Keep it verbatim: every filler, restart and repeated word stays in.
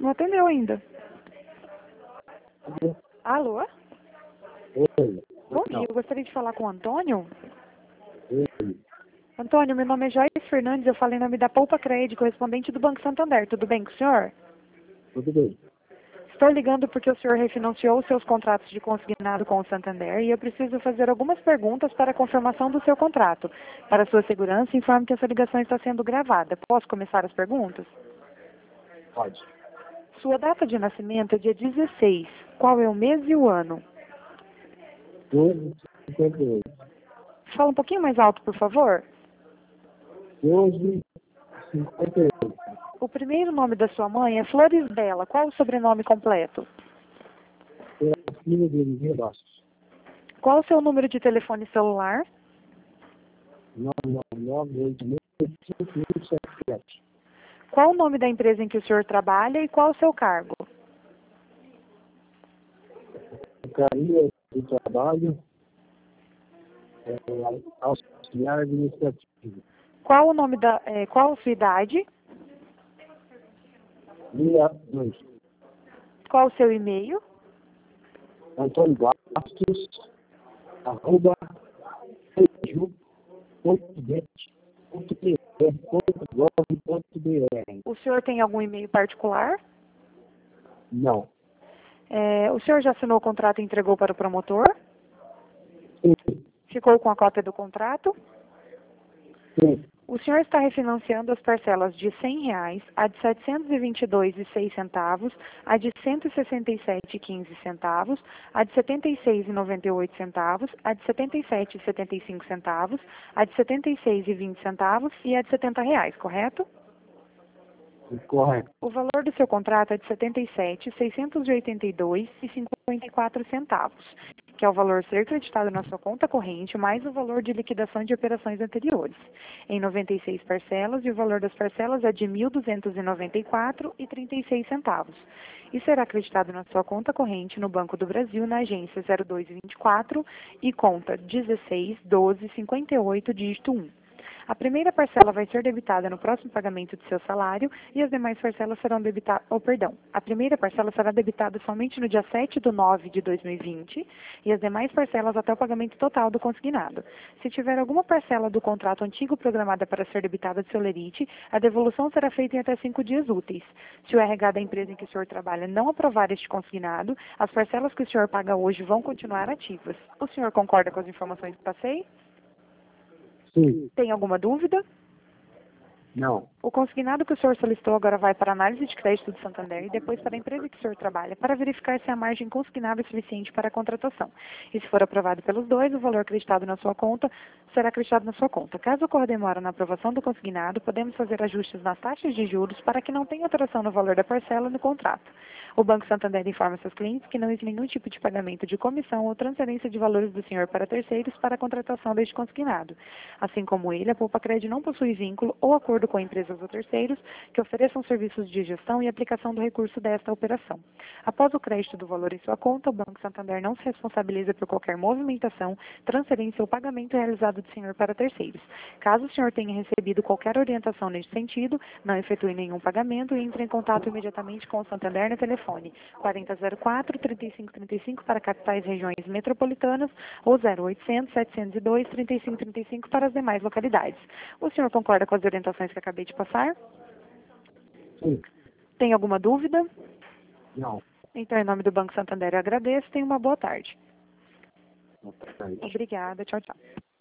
Não atendeu ainda. Alô? Oi. Bom dia, eu gostaria de falar com o Antônio. Antônio, meu nome é Joyce Fernandes, eu falo em nome da Poupa Crédito, correspondente do Banco Santander. Tudo bem com o senhor? Tudo bem. Estou ligando porque o senhor refinanciou os seus contratos de consignado com o Santander e eu preciso fazer algumas perguntas para a confirmação do seu contrato. Para sua segurança, informe que essa ligação está sendo gravada. Posso começar as perguntas? Pode. Sua data de nascimento é dia dezesseis. Qual é o mês e o ano? doze, cinquenta e oito. Fala um pouquinho mais alto, por favor. doze, cinquenta e oito. O primeiro nome da sua mãe é Flores Bela. Qual o sobrenome completo? Pela filha de Oliveira Bastos. Qual o seu número de telefone celular? nove nove nove, oito seis, cinco um sete sete. Qual o nome da empresa em que o senhor trabalha e qual o seu cargo? Secretaria de Trabalho, é, auxiliar administrativo. Qual o nome da, eh, qual a sua idade? Linha dois. Qual o seu e-mail? Antônio Bastos, arroba, feiju ponto net ponto br ponto gov ponto br. O senhor tem algum e-mail particular? Não. Eh, o senhor já assinou o contrato e entregou para o promotor? Sim. Ficou com a cópia do contrato? Sim. O senhor está refinanciando as parcelas de cem reais, a de setecentos e vinte e dois reais e seis centavos, a de cento e sessenta e sete reais e quinze centavos, a de setenta e seis reais e noventa e oito centavos, a de setenta e sete reais e setenta e cinco centavos, a de setenta e seis reais e vinte centavos e a de setenta reais, correto? Correto. O valor do seu contrato é de setenta e sete mil seiscentos e oitenta e dois reais e cinquenta e quatro centavos, que é o valor a ser creditado na sua conta corrente, mais o valor de liquidação de operações anteriores, em noventa e seis parcelas, e o valor das parcelas é de mil duzentos e noventa e quatro reais e trinta e seis centavos. E será acreditado na sua conta corrente no Banco do Brasil, na agência zero dois vinte e quatro e conta dezesseis, doze, cinquenta e oito, dígito um. A primeira parcela vai ser debitada no próximo pagamento do seu salário e as demais parcelas serão debitadas, oh, perdão, a primeira parcela será debitada somente no dia sete de nove de dois mil e vinte e as demais parcelas até o pagamento total do consignado. Se tiver alguma parcela do contrato antigo programada para ser debitada do seu lerite, a devolução será feita em até cinco dias úteis. Se o R H da empresa em que o senhor trabalha não aprovar este consignado, as parcelas que o senhor paga hoje vão continuar ativas. O senhor concorda com as informações que passei? Sim. Tem alguma dúvida? Não. O consignado que o senhor solicitou agora vai para a análise de crédito do Santander e depois para a empresa que o senhor trabalha, para verificar se a margem consignável é suficiente para a contratação. E se for aprovado pelos dois, o valor acreditado na sua conta será acreditado na sua conta. Caso ocorra demora na aprovação do consignado, podemos fazer ajustes nas taxas de juros para que não tenha alteração no valor da parcela no contrato. O Banco Santander informa seus clientes que não existe nenhum tipo de pagamento de comissão ou transferência de valores do senhor para terceiros para a contratação deste consignado. Assim como ele, a Poupa Crédito não possui vínculo ou acordo com empresas ou terceiros que ofereçam serviços de gestão e aplicação do recurso desta operação. Após o crédito do valor em sua conta, o Banco Santander não se responsabiliza por qualquer movimentação, transferência ou pagamento realizado do senhor para terceiros. Caso o senhor tenha recebido qualquer orientação nesse sentido, não efetue nenhum pagamento e entre em contato imediatamente com o Santander no telefone quarenta zero quatro, trinta e cinco trinta e cinco para capitais e regiões metropolitanas ou zero oitocentos, setecentos e dois, trinta e cinco trinta e cinco para as demais localidades. O senhor concorda com as orientações que acabei de passar? Sim. Tem alguma dúvida? Não. Então, em nome do Banco Santander, eu agradeço. Tenha uma boa tarde. Boa tarde. Obrigada. Tchau, tchau.